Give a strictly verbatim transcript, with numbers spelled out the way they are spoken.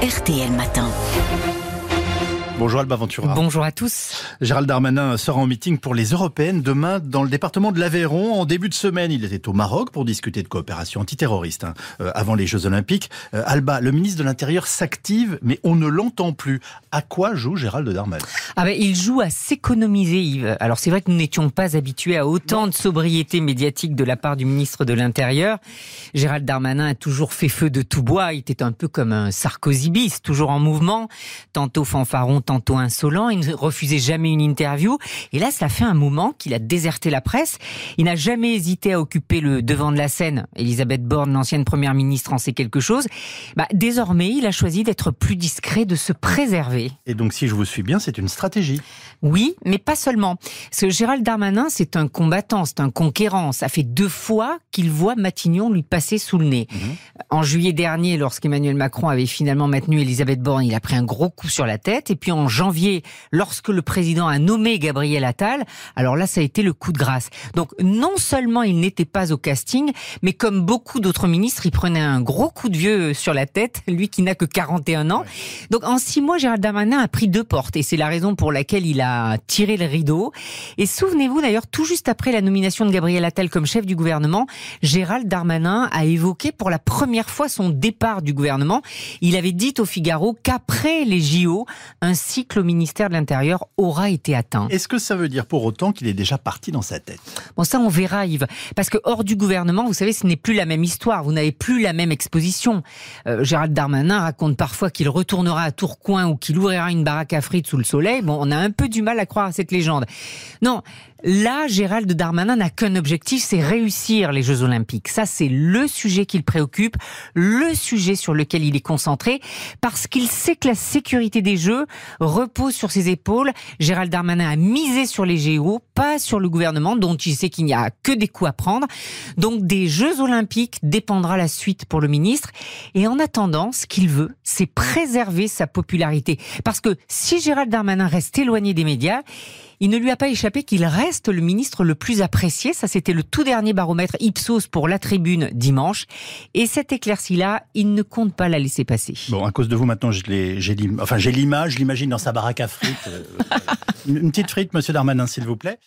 R T L Matin. Bonjour Alba Ventura. Bonjour à tous. Gérald Darmanin sera en meeting pour les Européennes demain dans le département de l'Aveyron. En début de semaine, il était au Maroc pour discuter de coopération antiterroriste hein, euh, avant les Jeux Olympiques. Euh, Alba, le ministre de l'Intérieur s'active, mais on ne l'entend plus. À quoi joue Gérald Darmanin ? Ah ben, il joue à s'économiser, Yves. Alors c'est vrai que nous n'étions pas habitués à autant de sobriété médiatique de la part du ministre de l'Intérieur. Gérald Darmanin a toujours fait feu de tout bois. Il était un peu comme un Sarkozy bis, toujours en mouvement, tantôt fanfaron, tantôt insolent, il ne refusait jamais une interview. Et là, ça fait un moment qu'il a déserté la presse. Il n'a jamais hésité à occuper le devant de la scène. Elisabeth Borne, l'ancienne première ministre, en sait quelque chose. Bah, désormais, il a choisi d'être plus discret, de se préserver. Et donc, si je vous suis bien, c'est une stratégie. Oui, mais pas seulement. Parce que Gérald Darmanin, c'est un combattant, c'est un conquérant. Ça fait deux fois qu'il voit Matignon lui passer sous le nez. Mmh. En juillet dernier, lorsqu'Emmanuel Macron avait finalement maintenu Elisabeth Borne, il a pris un gros coup sur la tête. Et puis en janvier, lorsque le président a nommé Gabriel Attal, alors là, ça a été le coup de grâce. Donc non seulement il n'était pas au casting, mais comme beaucoup d'autres ministres, il prenait un gros coup de vieux sur la tête, lui qui n'a que quarante et un ans. Ouais. Donc en six mois, Gérald Darmanin a pris deux portes. Et c'est la raison pour laquelle il a tiré le rideau. Et souvenez-vous d'ailleurs, tout juste après la nomination de Gabriel Attal comme chef du gouvernement, Gérald Darmanin a évoqué pour la première fois son départ du gouvernement. Il avait dit au Figaro qu'après les J O, un cycle au ministère de l'Intérieur aura été atteint. Est-ce que ça veut dire pour autant qu'il est déjà parti dans sa tête ? Bon, ça on verra, Yves. Parce que hors du gouvernement, vous savez, ce n'est plus la même histoire. Vous n'avez plus la même exposition. Euh, Gérald Darmanin raconte parfois qu'il retournera à Tourcoing ou qu'il ouvrira une baraque à frites sous le soleil. Bon, on a un peu du mal à croire à cette légende. Non, là, Gérald Darmanin n'a qu'un objectif, c'est réussir les Jeux Olympiques. Ça, c'est le sujet qui le préoccupe, le sujet sur lequel il est concentré, parce qu'il sait que la sécurité des Jeux repose sur ses épaules. Gérald Darmanin a misé sur les J O, pas sur le gouvernement, dont il sait qu'il n'y a que des coups à prendre. Donc, des Jeux Olympiques dépendra la suite pour le ministre. Et en attendant, ce qu'il veut, c'est préserver sa popularité. Parce que si Gérald Darmanin reste éloigné des médias, il ne lui a pas échappé qu'il reste le ministre le plus apprécié. Ça, c'était le tout dernier baromètre Ipsos pour La Tribune dimanche. Et cette éclaircie-là, il ne compte pas la laisser passer. Bon, à cause de vous, maintenant, je l'ai, j'ai, enfin, j'ai l'image, je l'imagine dans sa baraque à frites. Une petite frite, monsieur Darmanin, s'il vous plaît.